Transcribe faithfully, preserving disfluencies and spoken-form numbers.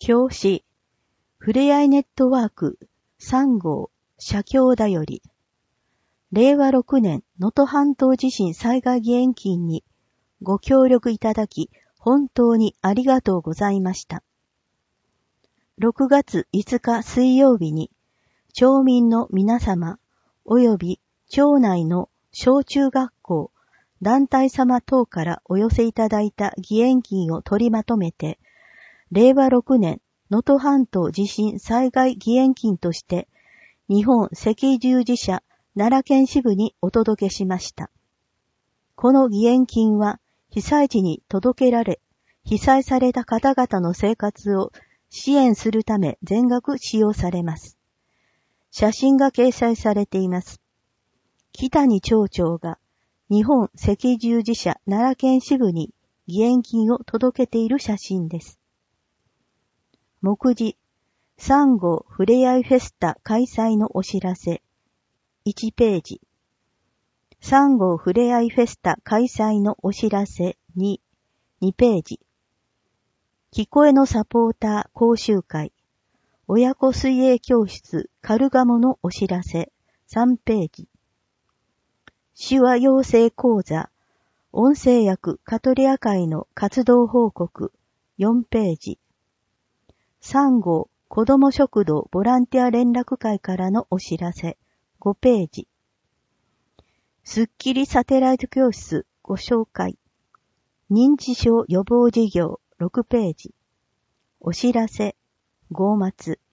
表紙、ふれあいネットワークさん号社協だより、れいわろくねん能登半島地震災害義援金にご協力いただき、本当にありがとうございました。ろくがついつか水曜日に、町民の皆様、及び町内の小中学校、団体様等からお寄せいただいた義援金を取りまとめて、れいわろくねん能登半島地震災害義援金として、日本赤十字社奈良県支部にお届けしました。この義援金は被災地に届けられ、被災された方々の生活を支援するため全額使用されます。写真が掲載されています。北谷町長が日本赤十字社奈良県支部に義援金を届けている写真です。目次、さん号ふれあいフェスタ開催のお知らせ、いちページ。さん号ふれあいフェスタ開催のお知らせに、にページ。聞こえのサポーター講習会、親子水泳教室カルガモのお知らせ、さんページ。手話養成講座、音声訳カトレア会の活動報告、よんページ。さん号子ども食堂ボランティア連絡会からのお知らせ、ごページ。スッキリサテライト教室ご紹介。認知症予防事業ろくページ。お知らせ、号末。